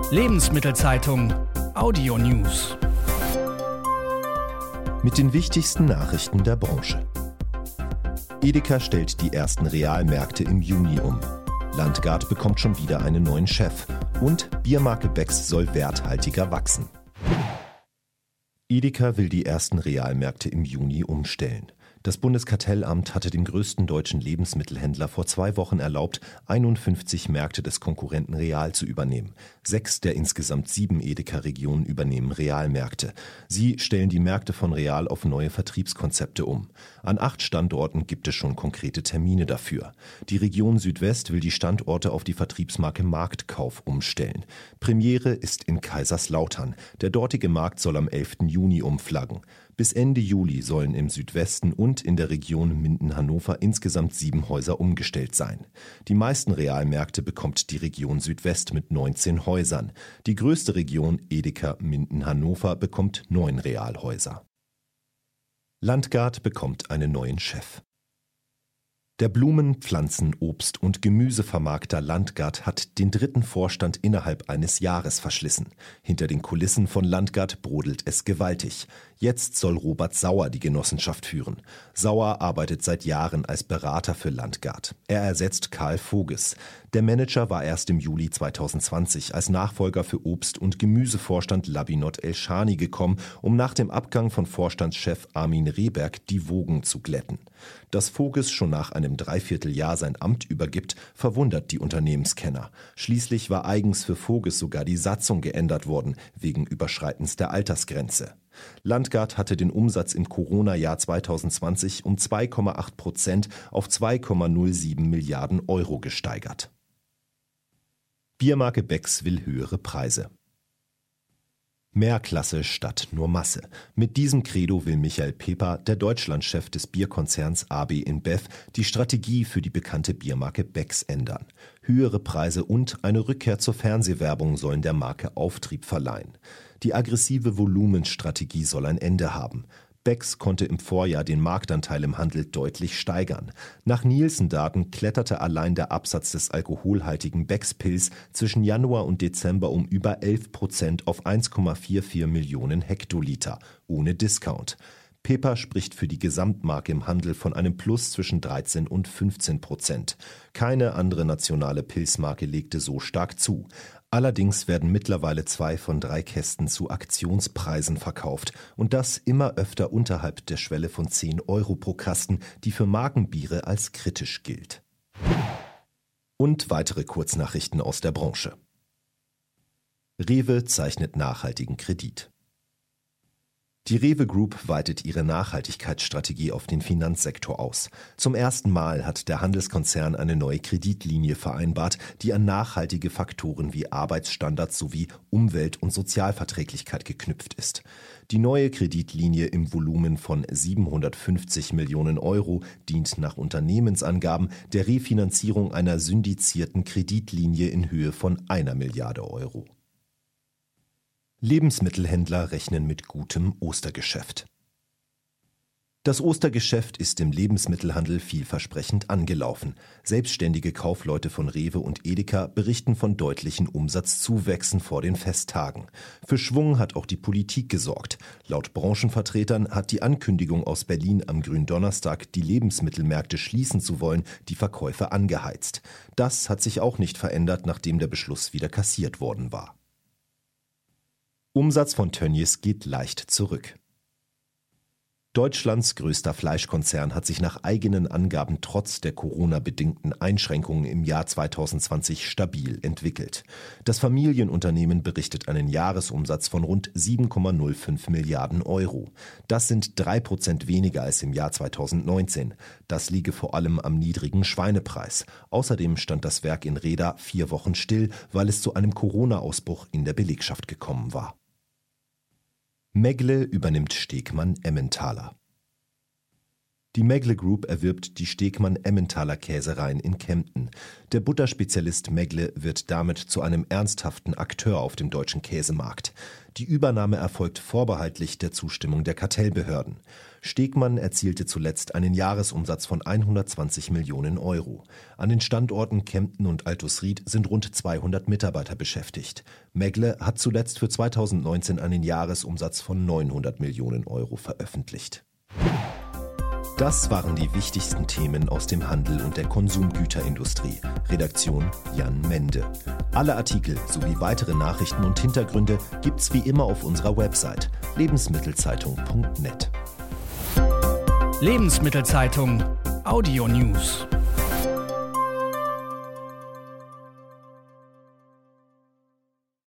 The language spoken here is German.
Lebensmittelzeitung Audio News. Mit den wichtigsten Nachrichten der Branche. Edeka stellt die ersten Realmärkte im Juni um. Landgard bekommt schon wieder einen neuen Chef. Und Biermarke Becks soll werthaltiger wachsen. Edeka will die ersten Realmärkte im Juni umstellen. Das Bundeskartellamt hatte dem größten deutschen Lebensmittelhändler vor 2 Wochen erlaubt, 51 Märkte des Konkurrenten Real zu übernehmen. 6 der insgesamt 7 Edeka-Regionen übernehmen Realmärkte. Sie stellen die Märkte von Real auf neue Vertriebskonzepte um. An 8 Standorten gibt es schon konkrete Termine dafür. Die Region Südwest will die Standorte auf die Vertriebsmarke Marktkauf umstellen. Premiere ist in Kaiserslautern. Der dortige Markt soll am 11. Juni umflaggen. Bis Ende Juli sollen im Südwesten und in der Region Minden-Hannover insgesamt 7 Häuser umgestellt sein. Die meisten Realmärkte bekommt die Region Südwest mit 19 Häusern. Die größte Region, Edeka Minden-Hannover, bekommt 9 Realhäuser. Landgard bekommt einen neuen Chef. Der Blumen-, Pflanzen-, Obst- und Gemüsevermarkter Landgard hat den 3. Vorstand innerhalb eines Jahres verschlissen. Hinter den Kulissen von Landgard brodelt es gewaltig. Jetzt soll Robert Sauer die Genossenschaft führen. Sauer arbeitet seit Jahren als Berater für Landgard. Er ersetzt Karl Voges. Der Manager war erst im Juli 2020 als Nachfolger für Obst- und Gemüsevorstand Labinot El-Shani gekommen, um nach dem Abgang von Vorstandschef Armin Rehberg die Wogen zu glätten. Dass Voges schon nach einem Dreivierteljahr sein Amt übergibt, verwundert die Unternehmenskenner. Schließlich war eigens für Voges sogar die Satzung geändert worden, wegen Überschreitens der Altersgrenze. Landgard hatte den Umsatz im Corona-Jahr 2020 um 2,8% auf 2,07 Milliarden Euro gesteigert. Biermarke Becks will höhere Preise. Mehr Klasse statt nur Masse. Mit diesem Credo will Michael Peper, der Deutschlandchef des Bierkonzerns AB InBev, die Strategie für die bekannte Biermarke Becks ändern. Höhere Preise und eine Rückkehr zur Fernsehwerbung sollen der Marke Auftrieb verleihen. Die aggressive Volumenstrategie soll ein Ende haben. Becks konnte im Vorjahr den Marktanteil im Handel deutlich steigern. Nach Nielsen-Daten kletterte allein der Absatz des alkoholhaltigen Becks Pils zwischen Januar und Dezember um über 11% auf 1,44 Millionen Hektoliter, ohne Discount. Peper spricht für die Gesamtmarke im Handel von einem Plus zwischen 13 und 15%. Keine andere nationale Pilsmarke legte so stark zu. Allerdings werden mittlerweile 2 von 3 Kästen zu Aktionspreisen verkauft und das immer öfter unterhalb der Schwelle von 10 Euro pro Kasten, die für Markenbiere als kritisch gilt. Und weitere Kurznachrichten aus der Branche. Rewe zeichnet nachhaltigen Kredit. Die Rewe Group weitet ihre Nachhaltigkeitsstrategie auf den Finanzsektor aus. Zum ersten Mal hat der Handelskonzern eine neue Kreditlinie vereinbart, die an nachhaltige Faktoren wie Arbeitsstandards sowie Umwelt- und Sozialverträglichkeit geknüpft ist. Die neue Kreditlinie im Volumen von 750 Millionen Euro dient nach Unternehmensangaben der Refinanzierung einer syndizierten Kreditlinie in Höhe von 1 Milliarde Euro. Lebensmittelhändler rechnen mit gutem Ostergeschäft. Das Ostergeschäft ist im Lebensmittelhandel vielversprechend angelaufen. Selbstständige Kaufleute von Rewe und Edeka berichten von deutlichen Umsatzzuwächsen vor den Festtagen. Für Schwung hat auch die Politik gesorgt. Laut Branchenvertretern hat die Ankündigung aus Berlin am Gründonnerstag, die Lebensmittelmärkte schließen zu wollen, die Verkäufe angeheizt. Das hat sich auch nicht verändert, nachdem der Beschluss wieder kassiert worden war. Umsatz von Tönnies geht leicht zurück. Deutschlands größter Fleischkonzern hat sich nach eigenen Angaben trotz der Corona-bedingten Einschränkungen im Jahr 2020 stabil entwickelt. Das Familienunternehmen berichtet einen Jahresumsatz von rund 7,05 Milliarden Euro. Das sind 3% weniger als im Jahr 2019. Das liege vor allem am niedrigen Schweinepreis. Außerdem stand das Werk in Reda 4 Wochen still, weil es zu einem Corona-Ausbruch in der Belegschaft gekommen war. Meggle übernimmt Stegmann Emmentaler. Die Meggle Group erwirbt die Stegmann-Emmentaler Käsereien in Kempten. Der Butterspezialist Meggle wird damit zu einem ernsthaften Akteur auf dem deutschen Käsemarkt. Die Übernahme erfolgt vorbehaltlich der Zustimmung der Kartellbehörden. Stegmann erzielte zuletzt einen Jahresumsatz von 120 Millionen Euro. An den Standorten Kempten und Altusried sind rund 200 Mitarbeiter beschäftigt. Meggle hat zuletzt für 2019 einen Jahresumsatz von 900 Millionen Euro veröffentlicht. Das waren die wichtigsten Themen aus dem Handel und der Konsumgüterindustrie. Redaktion Jan Mende. Alle Artikel sowie weitere Nachrichten und Hintergründe gibt's wie immer auf unserer Website lebensmittelzeitung.net. Lebensmittelzeitung Audio News.